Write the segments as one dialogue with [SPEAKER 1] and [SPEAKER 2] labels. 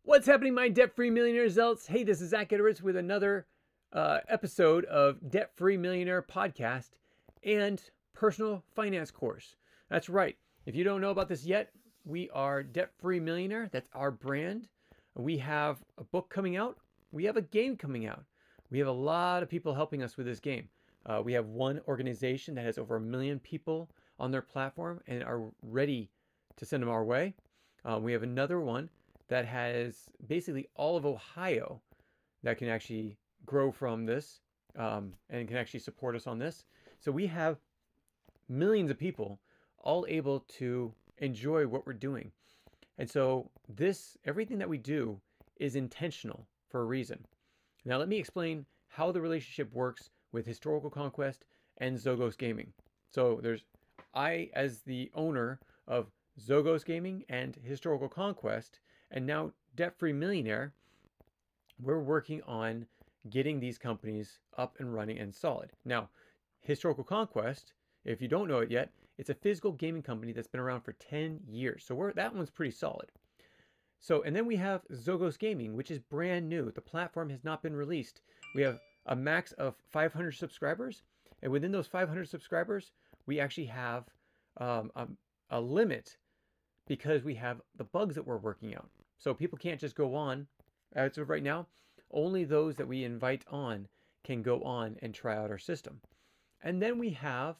[SPEAKER 1] What's happening, my debt-free millionaire zealots? Hey, this is Zach Edwards with another episode of Debt-Free Millionaire Podcast and Personal Finance Course. That's right. If you don't know about this yet, we are Debt-Free Millionaire. That's our brand. We have a book coming out. We have a game coming out. We have a lot of people helping us with this game. We have one organization that has over 1 million people on their platform and are ready to send them our way. We have another one that has basically all of Ohio that can actually grow from this and can actually support us on this. So we have millions of people all able to enjoy what we're doing. And so everything that we do is intentional for a reason. Now let me explain how the relationship works with Historical Conquest and Zogos Gaming. So I, as the owner of Zogos Gaming and Historical Conquest, and now Debt-Free Millionaire, we're working on getting these companies up and running and solid. Now, Historical Conquest, if you don't know it yet, it's a physical gaming company that's been around for 10 years. So that one's pretty solid. So, and then we have Zogos Gaming, which is brand new. The platform has not been released. We have a max of 500 subscribers. And within those 500 subscribers, we actually have a limit because we have the bugs that we're working out. So people can't just go on. As of right now, only those that we invite on can go on and try out our system. And then we have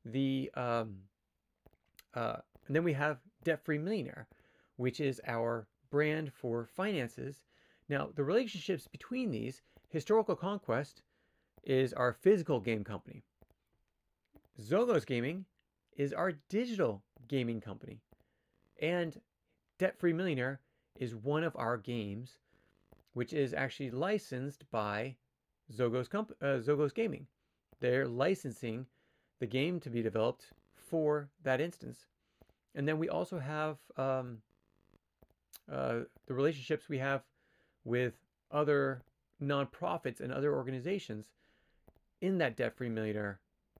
[SPEAKER 1] Debt-Free Millionaire, which is our brand for finances. Now, the relationships between these, Historical Conquest is our physical game company. Zogos Gaming is our digital gaming company. And Debt-Free Millionaire is one of our games, which is actually licensed by Zogos Gaming. They're licensing the game to be developed for that instance. And then we also have the relationships we have with other nonprofits and other organizations in that Debt-Free Millionaire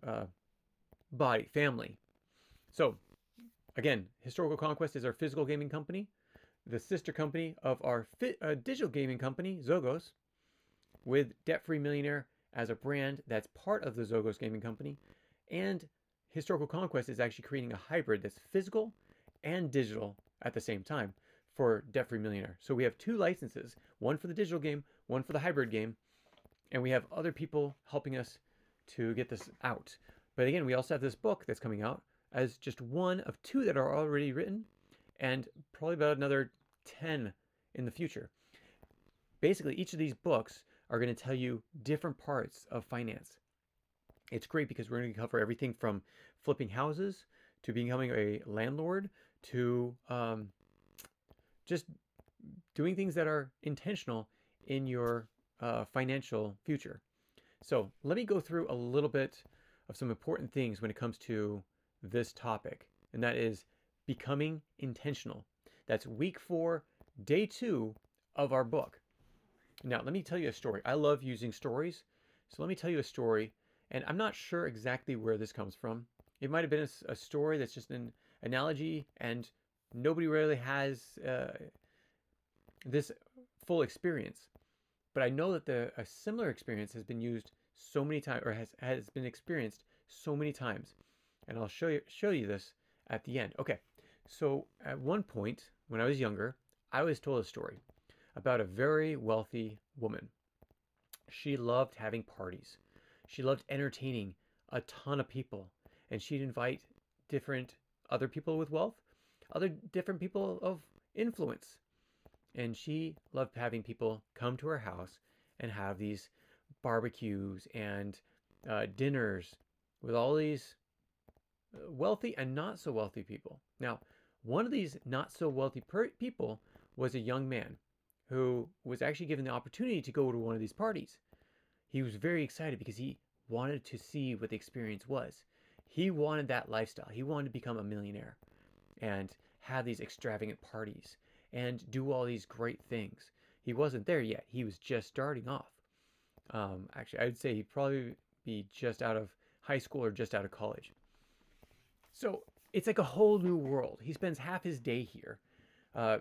[SPEAKER 1] family. So, again, Historical Conquest is our physical gaming company, the sister company of our digital gaming company, Zogos, with Debt-Free Millionaire as a brand that's part of the Zogos gaming company. And Historical Conquest is actually creating a hybrid that's physical and digital at the same time for Debt-Free Millionaire. So we have two licenses, one for the digital game, one for the hybrid game, and we have other people helping us to get this out. But again, we also have this book that's coming out as just one of two that are already written, and probably about another 10 in the future. Basically, each of these books are going to tell you different parts of finance. It's great because we're going to cover everything from flipping houses to becoming a landlord to just doing things that are intentional in your financial future. So let me go through a little bit of some important things when it comes to this topic, and that is becoming intentional. That's week 4, day 2 of our book. Now, let me tell you a story. I love using stories. So let me tell you a story, and I'm not sure exactly where this comes from. It might have been a story that's just an analogy, and nobody really has this full experience. But I know that a similar experience has been used so many times, or has been experienced so many times. And I'll show you this at the end. Okay, so at one point when I was younger, I was told a story about a very wealthy woman. She loved having parties. She loved entertaining a ton of people, and she'd invite different other people with wealth, other different people of influence. And she loved having people come to her house and have these barbecues and dinners with all these wealthy and not so wealthy people. Now, one of these not so wealthy people was a young man who was actually given the opportunity to go to one of these parties. He was very excited because he wanted to see what the experience was. He wanted that lifestyle. He wanted to become a millionaire and have these extravagant parties and do all these great things. He wasn't there yet. He was just starting off. Actually, I'd say he'd probably be just out of high school or just out of college. So it's like a whole new world. He spends half his day here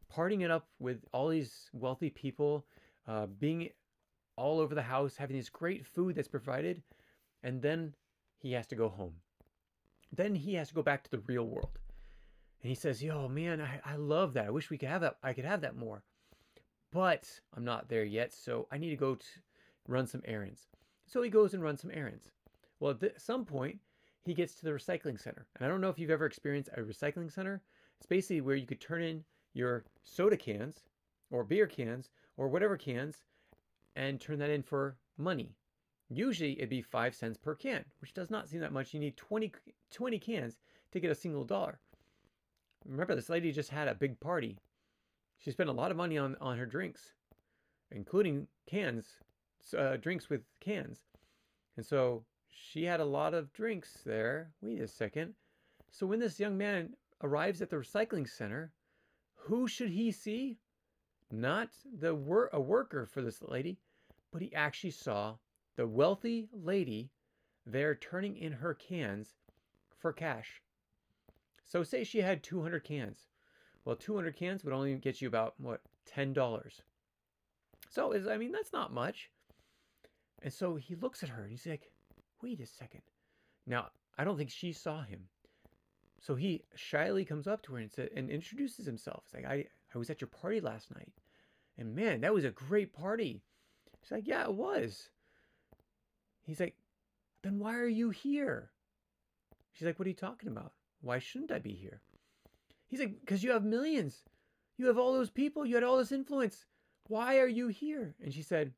[SPEAKER 1] partying it up with all these wealthy people, being all over the house, having this great food that's provided, and then he has to go home. Then he has to go back to the real world. And he says, yo, man, I love that. I wish we could have that. I could have that more. But I'm not there yet, so I need to go run some errands. So he goes and runs some errands. Well, at some point, he gets to the recycling center. And I don't know if you've ever experienced a recycling center. It's basically where you could turn in your soda cans or beer cans or whatever cans and turn that in for money. Usually it'd be 5 cents per can, which does not seem that much. You need 20 cans to get a single dollar. Remember, this lady just had a big party. She spent a lot of money on her drinks, including cans, drinks with cans. And so she had a lot of drinks there. Wait a second. So when this young man arrives at the recycling center, who should he see? Not a worker for this lady, but he actually saw the wealthy lady there turning in her cans for cash. So say she had 200 cans. Well, 200 cans would only get you about, what, $10. So, that's not much. And so he looks at her and he's like, wait a second. Now, I don't think she saw him. So he shyly comes up to her and introduces himself. He's like, I was at your party last night. And man, that was a great party. She's like, yeah, it was. He's like, then why are you here? She's like, what are you talking about? Why shouldn't I be here? He's like, because you have millions. You have all those people. You had all this influence. Why are you here? And she said,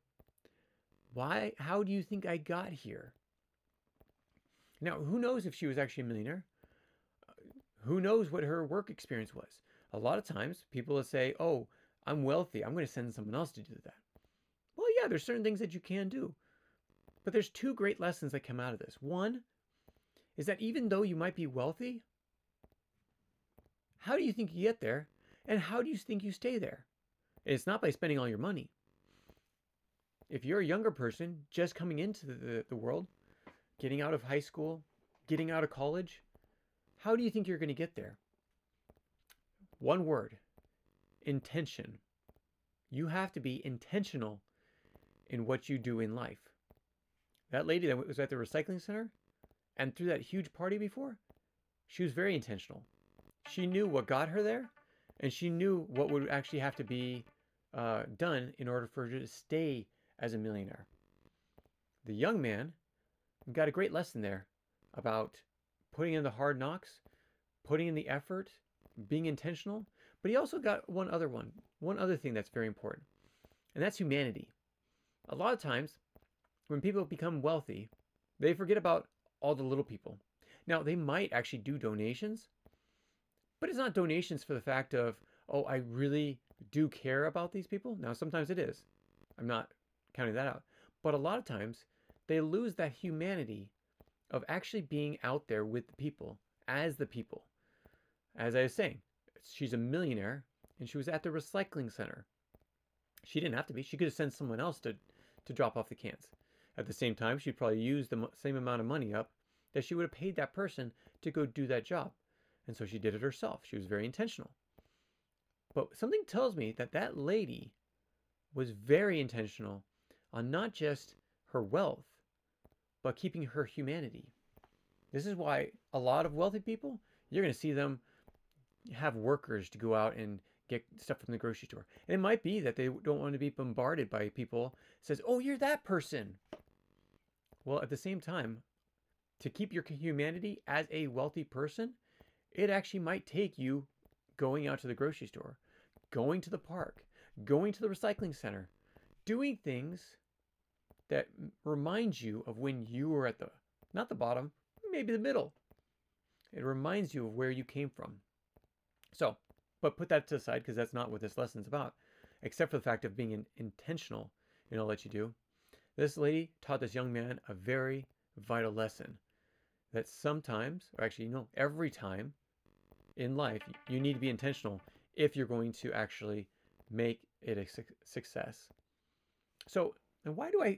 [SPEAKER 1] how do you think I got here? Now, who knows if she was actually a millionaire? Who knows what her work experience was? A lot of times people will say, oh, I'm wealthy. I'm going to send someone else to do that. Well, yeah, there's certain things that you can do. But there's two great lessons that come out of this. One is that even though you might be wealthy, how do you think you get there? And how do you think you stay there? It's not by spending all your money. If you're a younger person just coming into the world, getting out of high school, getting out of college, how do you think you're going to get there? One word, intention. You have to be intentional in what you do in life. That lady that was at the recycling center and threw that huge party before, she was very intentional. She knew what got her there, and she knew what would actually have to be done in order for her to stay as a millionaire. The young man got a great lesson there about putting in the hard knocks, putting in the effort, being intentional, but he also got one other thing that's very important, and that's humanity. A lot of times, when people become wealthy, they forget about all the little people. Now, they might actually do donations, but it's not donations for the fact of, oh, I really do care about these people. Now, sometimes it is. I'm not counting that out. But a lot of times, they lose that humanity of actually being out there with the people, as the people. As I was saying, she's a millionaire, and she was at the recycling center. She didn't have to be. She could have sent someone else to drop off the cans. At the same time, she'd probably use the same amount of money up that she would have paid that person to go do that job. And so she did it herself. She was very intentional. But something tells me that that lady was very intentional on not just her wealth, but keeping her humanity. This is why a lot of wealthy people, you're going to see them have workers to go out and get stuff from the grocery store. And it might be that they don't want to be bombarded by people says, oh, you're that person. Well, at the same time, to keep your humanity as a wealthy person, it actually might take you going out to the grocery store, going to the park, going to the recycling center, doing things that remind you of when you were at not the bottom, maybe the middle. It reminds you of where you came from. So, but put that to the side because that's not what this lesson's about, except for the fact of being intentional in all that you do. This lady taught this young man a very vital lesson that sometimes, or actually, no, every time in life, you need to be intentional if you're going to actually make it a success. So, and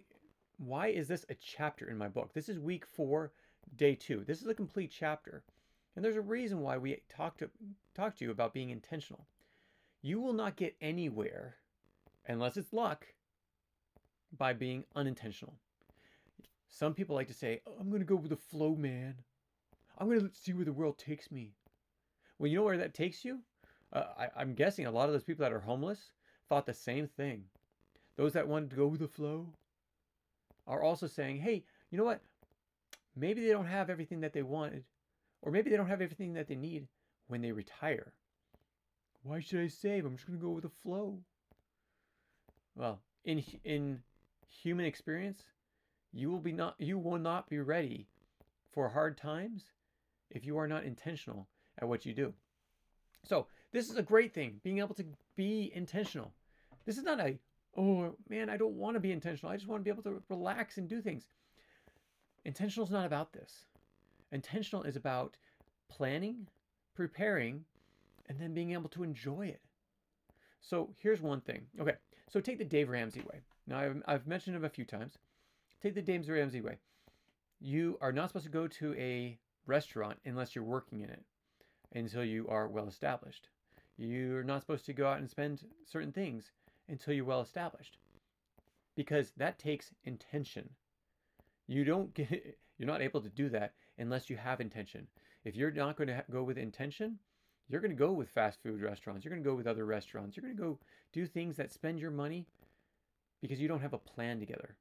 [SPEAKER 1] why is this a chapter in my book? This is week 4, day 2. This is a complete chapter. And there's a reason why we talk to you about being intentional. You will not get anywhere, unless it's luck, by being unintentional. Some people like to say, oh, I'm going to go with the flow, man. I'm going to see where the world takes me. Well, you know where that takes you? I'm guessing a lot of those people that are homeless thought the same thing. Those that wanted to go with the flow are also saying, hey, you know what? Maybe they don't have everything that they wanted, or maybe they don't have everything that they need when they retire. Why should I save? I'm just going to go with the flow. Well, in human experience, you will not be ready for hard times if you are not intentional at what you do. So this is a great thing, being able to be intentional. This is not a, oh man, I don't want to be intentional. I just want to be able to relax and do things. Intentional is not about this. Intentional is about planning, preparing, and then being able to enjoy it. So here's one thing. Okay, so take the Dave Ramsey way. Now I've mentioned him a few times. Take the Dave Ramsey way. You are not supposed to go to a restaurant unless you're working in it until you are well established. You're not supposed to go out and spend certain things until you're well established, because that takes intention. You're not able to do that unless you have intention. If you're not going to go with intention, you're going to go with fast food restaurants. You're going to go with other restaurants. You're going to go do things that spend your money because you don't have a plan together.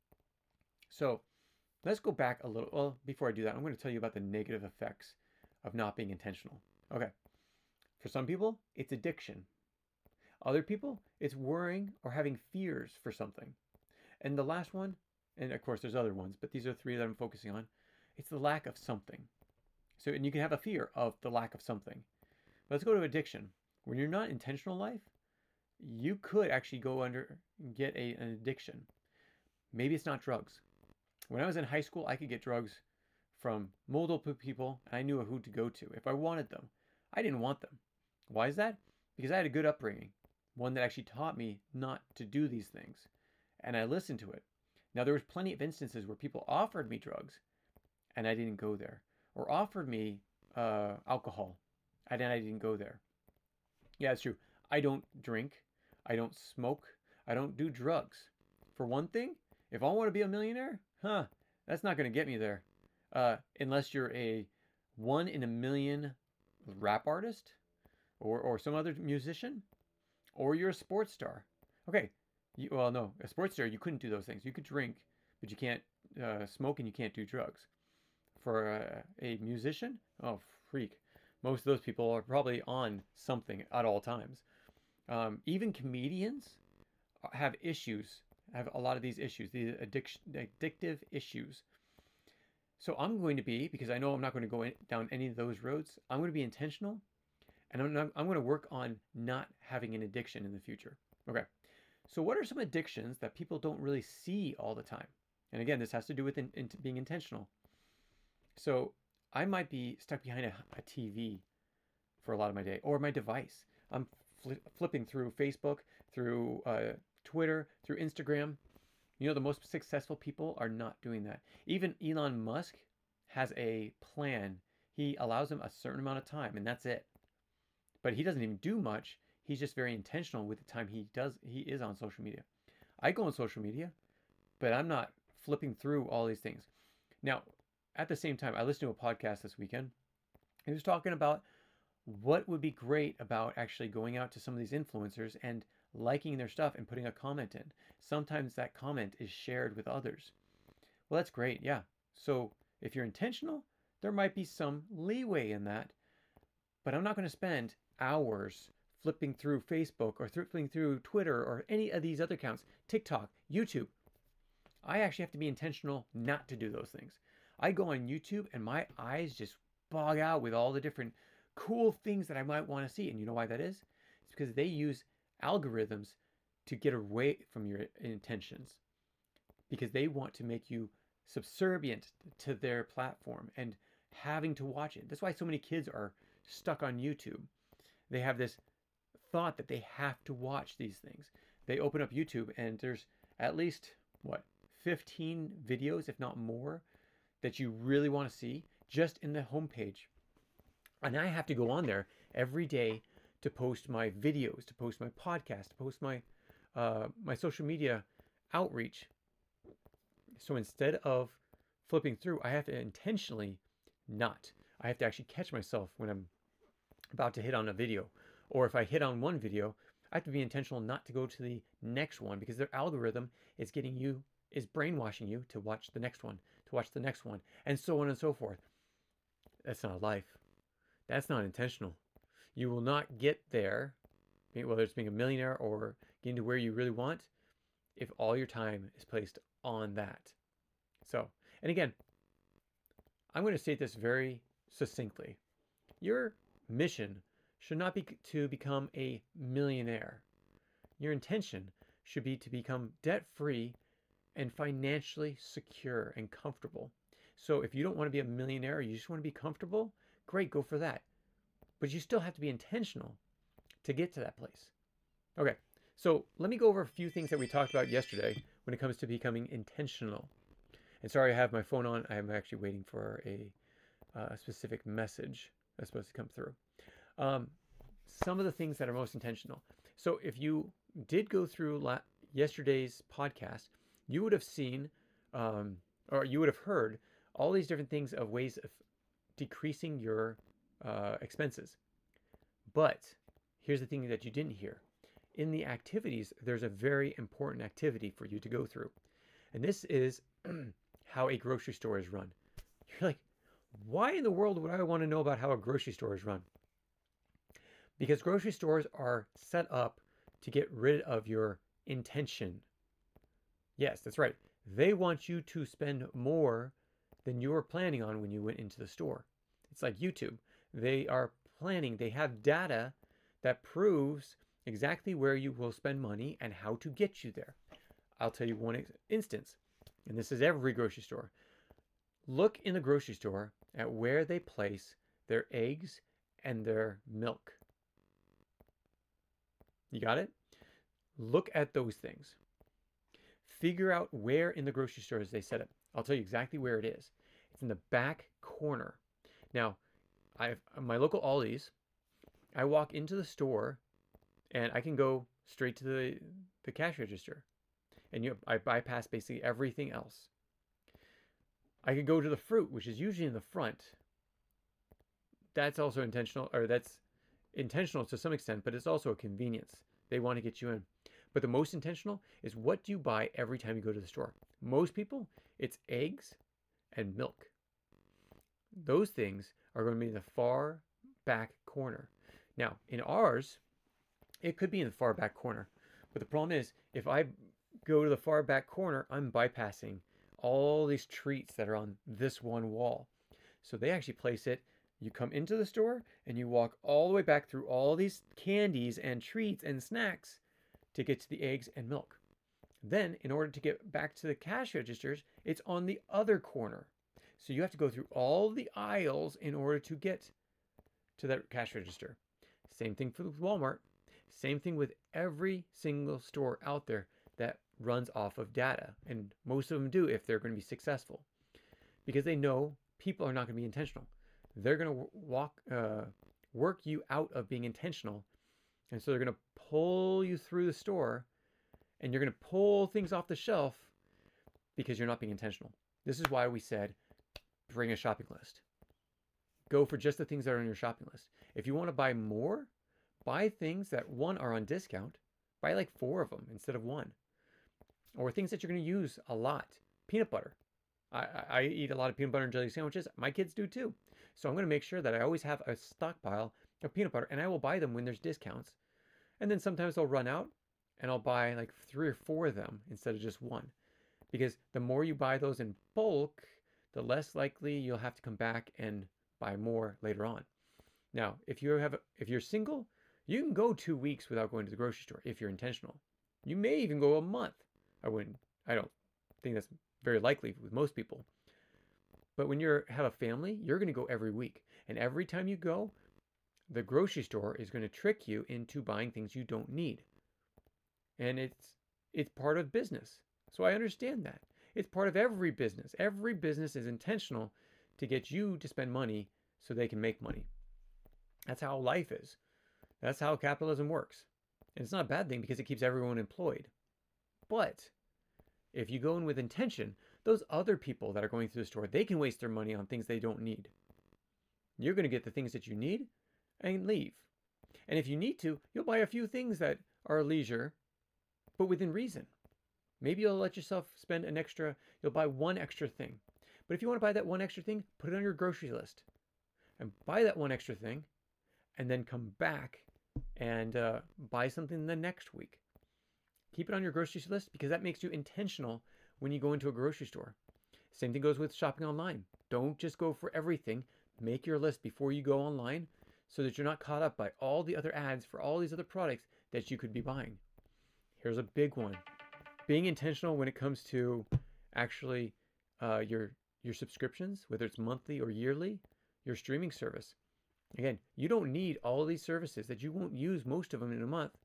[SPEAKER 1] So let's go back a little. Well, before I do that, I'm going to tell you about the negative effects of not being intentional. Okay. For some people, it's addiction. Other people, it's worrying or having fears for something. And the last one, and of course there's other ones, but these are three that I'm focusing on. It's the lack of something. So, and you can have a fear of the lack of something. But let's go to addiction. When you're not intentional in life, you could actually get an addiction. Maybe it's not drugs. When I was in high school, I could get drugs from multiple people, and I knew who to go to if I wanted them. I didn't want them. Why is that? Because I had a good upbringing, one that actually taught me not to do these things, and I listened to it. Now, there was plenty of instances where people offered me drugs, and I didn't go there, or offered me alcohol, and I didn't go there. Yeah, it's true. I don't drink. I don't smoke. I don't do drugs. For one thing, if I want to be a millionaire, that's not going to get me there. Unless you're a 1 in a million rap artist or some other musician, or you're a sports star. Okay, no, a sports star, you couldn't do those things. You could drink, but you can't smoke and you can't do drugs. For a musician, oh, freak. Most of those people are probably on something at all times. Even comedians have issues, have a lot of these issues, these addictive issues. So I'm going to be, because I know I'm not going to go down any of those roads, I'm going to be intentional, and I'm going to work on not having an addiction in the future. Okay. So what are some addictions that people don't really see all the time? And again, this has to do with being intentional. So I might be stuck behind a TV for a lot of my day, or my device. I'm flipping through Facebook, through Twitter, through Instagram. You know, the most successful people are not doing that. Even Elon Musk has a plan. He allows him a certain amount of time, and that's it. But he doesn't even do much. He's just very intentional with the time he is on social media. I go on social media, but I'm not flipping through all these things. Now, at the same time, I listened to a podcast this weekend. He was talking about what would be great about actually going out to some of these influencers and liking their stuff and putting a comment in. Sometimes that comment is shared with others. Well, that's great, yeah. So if you're intentional, there might be some leeway in that. But I'm not going to spend hours flipping through Facebook or flipping through Twitter or any of these other accounts, TikTok, YouTube. I actually have to be intentional not to do those things. I go on YouTube and my eyes just bog out with all the different cool things that I might want to see. And you know why that is? It's because they use algorithms to get away from your intentions, because they want to make you subservient to their platform and having to watch it. That's why so many kids are stuck on YouTube. They have this thought that they have to watch these things. They open up YouTube and there's at least 15 videos, if not more, that you really want to see just in the homepage. And I have to go on there every day to post my videos, to post my podcast, to post my my social media outreach. So instead of flipping through, I have to intentionally not. I have to actually catch myself when I'm about to hit on a video. Or if I hit on one video, I have to be intentional not to go to the next one, because their algorithm is brainwashing you to watch the next one, to watch the next one, and so on and so forth. That's not life. That's not intentional. You will not get there, whether it's being a millionaire or getting to where you really want, if all your time is placed on that. So, and again, I'm going to state this very succinctly. Your mission should not be to become a millionaire. Your intention should be to become debt-free and financially secure and comfortable. So if you don't want to be a millionaire, you just want to be comfortable, great, go for that. But you still have to be intentional to get to that place. Okay, so let me go over a few things that we talked about yesterday when it comes to becoming intentional. And sorry, I have my phone on. I'm actually waiting for a specific message that's supposed to come through. Some of the things that are most intentional. So if you did go through yesterday's podcast, you would have seen, or you would have heard all these different things of ways of decreasing your expenses. But here's the thing that you didn't hear. In the activities, there's a very important activity for you to go through. And this is how a grocery store is run. You're like, why in the world would I want to know about how a grocery store is run? Because grocery stores are set up to get rid of your intention. Yes, that's right. They want you to spend more than you were planning on when you went into the store. It's like YouTube. They have data that proves exactly where you will spend money and how to get you there. I'll tell you one instance, and this is every grocery store. Look in the grocery store at where they place their eggs and their milk. You got it? Look at those things. Figure out where in the grocery stores they set it. I'll tell you exactly where it is. It's in the back corner. Now, my local Aldi's, I walk into the store and I can go straight to the cash register. And I bypass basically everything else. I could go to the fruit, which is usually in the front. That's also intentional, or that's intentional to some extent, but it's also a convenience. They want to get you in. But the most intentional is, what do you buy every time you go to the store? Most people, it's eggs and milk. Those things are going to be in the far back corner. Now, in ours, it could be in the far back corner. But the problem is, if I go to the far back corner, I'm bypassing all these treats that are on this one wall. So they actually place it. You come into the store and you walk all the way back through all these candies and treats and snacks to get to the eggs and milk. Then, in order to get back to the cash registers, it's on the other corner. So you have to go through all the aisles in order to get to that cash register. Same thing for Walmart. Same thing with every single store out there that runs off of data. And most of them do if they're going to be successful. Because they know people are not going to be intentional. They're going to work you out of being intentional. And so they're going to pull you through the store, and you're going to pull things off the shelf because you're not being intentional. This is why we said, bring a shopping list. Go for just the things that are on your shopping list. If you want to buy more, buy things that, one, are on discount. Buy like 4 of them instead of 1. Or things that you're going to use a lot. Peanut butter. I eat a lot of peanut butter and jelly sandwiches. My kids do too. So I'm going to make sure that I always have a stockpile of peanut butter, and I will buy them when there's discounts. And then sometimes they'll run out, and I'll buy like 3 or 4 of them instead of just 1. Because the more you buy those in bulk, the less likely you'll have to come back and buy more later on. Now, if you're single, you can go 2 weeks without going to the grocery store if you're intentional. You may even go a month. I don't think that's very likely with most people. But when you have a family, you're going to go every week. And every time you go, the grocery store is going to trick you into buying things you don't need. And it's part of business. So I understand that. It's part of every business. Every business is intentional to get you to spend money so they can make money. That's how life is. That's how capitalism works. And it's not a bad thing because it keeps everyone employed. But if you go in with intention, those other people that are going through the store, they can waste their money on things they don't need. You're going to get the things that you need and leave. And if you need to, you'll buy a few things that are leisure, but within reason. Maybe you'll let yourself spend you'll buy one extra thing. But if you want to buy that one extra thing, put it on your grocery list and buy that one extra thing and then come back and buy something the next week. Keep it on your grocery list because that makes you intentional when you go into a grocery store. Same thing goes with shopping online. Don't just go for everything. Make your list before you go online so that you're not caught up by all the other ads for all these other products that you could be buying. Here's a big one. Being intentional when it comes to actually your subscriptions, whether it's monthly or yearly, your streaming service. Again, you don't need all these services that you won't use most of them in a month.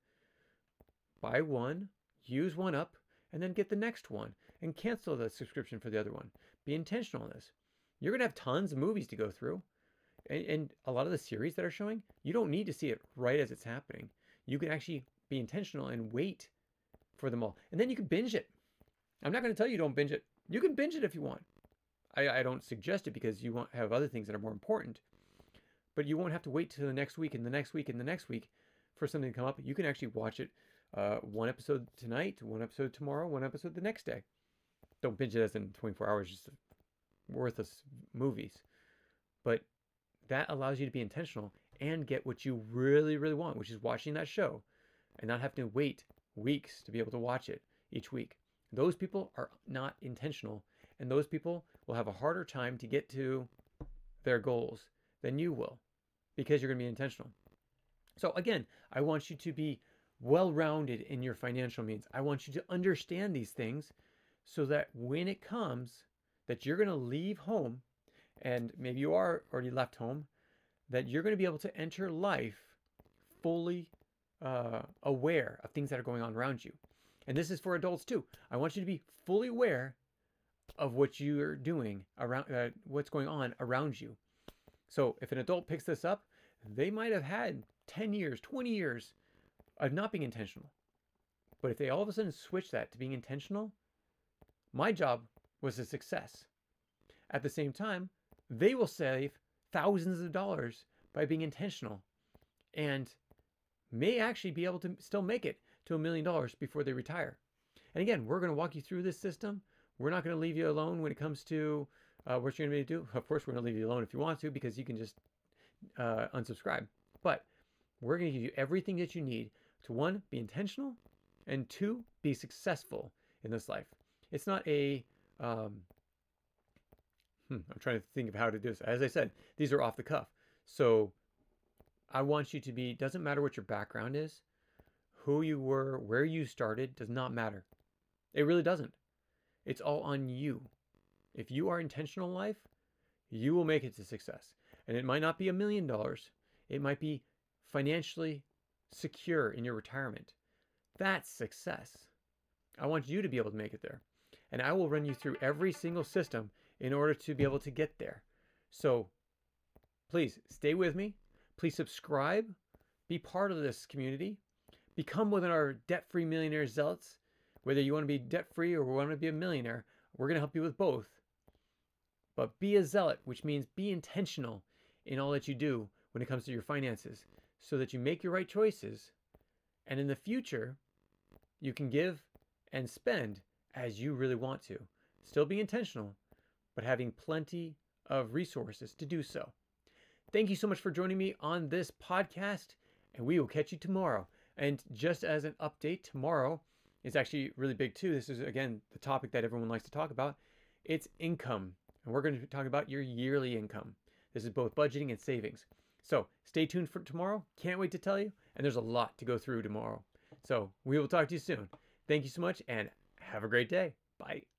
[SPEAKER 1] Buy one, use one up, and then get the next one and cancel the subscription for the other one. Be intentional on this. You're going to have tons of movies to go through. And a lot of the series that are showing, you don't need to see it right as it's happening. You can actually be intentional and wait for them all. And then you can binge it. I'm not going to tell you don't binge it. You can binge it if you want. I don't suggest it because you won't have other things that are more important. But you won't have to wait till the next week and the next week and the next week for something to come up. You can actually watch it one episode tonight, one episode tomorrow, one episode the next day. Don't binge it as in 24 hours, just worthless movies. But that allows you to be intentional and get what you really, really want, which is watching that show and not having to wait weeks to be able to watch it each week. Those people are not intentional, and those people will have a harder time to get to their goals than you will because you're going to be intentional. So again, I want you to be well-rounded in your financial means. I want you to understand these things so that when it comes that you're going to leave home, and maybe you are already left home, that you're going to be able to enter life fully aware of things that are going on around you. And this is for adults too. I want you to be fully aware of what you're doing around, what's going on around you. So if an adult picks this up, they might have had 10 years, 20 years of not being intentional. But if they all of a sudden switch that to being intentional, my job was a success. At the same time, they will save thousands of dollars by being intentional and may actually be able to still make it to $1 million before they retire. And again, we're going to walk you through this system. We're not going to leave you alone when it comes to what you're going to do. Of course, we're going to leave you alone if you want to, because you can just unsubscribe. But we're going to give you everything that you need to, one, be intentional, and two, be successful in this life. It's not a I'm trying to think of how to do this. As I said, these are off the cuff. So I want you to be, doesn't matter what your background is, who you were, where you started, does not matter. It really doesn't. It's all on you. If you are intentional in life, you will make it to success. And it might not be $1 million. It might be financially secure in your retirement. That's success. I want you to be able to make it there. And I will run you through every single system in order to be able to get there. So please stay with me. Please subscribe. Be part of this community. Become one of our debt-free millionaire zealots. Whether you want to be debt-free or want to be a millionaire, we're going to help you with both. But be a zealot, which means be intentional in all that you do when it comes to your finances, so that you make your right choices. And in the future, you can give and spend as you really want to. Still be intentional, but having plenty of resources to do so. Thank you so much for joining me on this podcast, and we will catch you tomorrow. And just as an update, tomorrow is actually really big too. This is, again, the topic that everyone likes to talk about. It's income. And we're going to be talking about your yearly income. This is both budgeting and savings. So stay tuned for tomorrow. Can't wait to tell you. And there's a lot to go through tomorrow. So we will talk to you soon. Thank you so much and have a great day. Bye.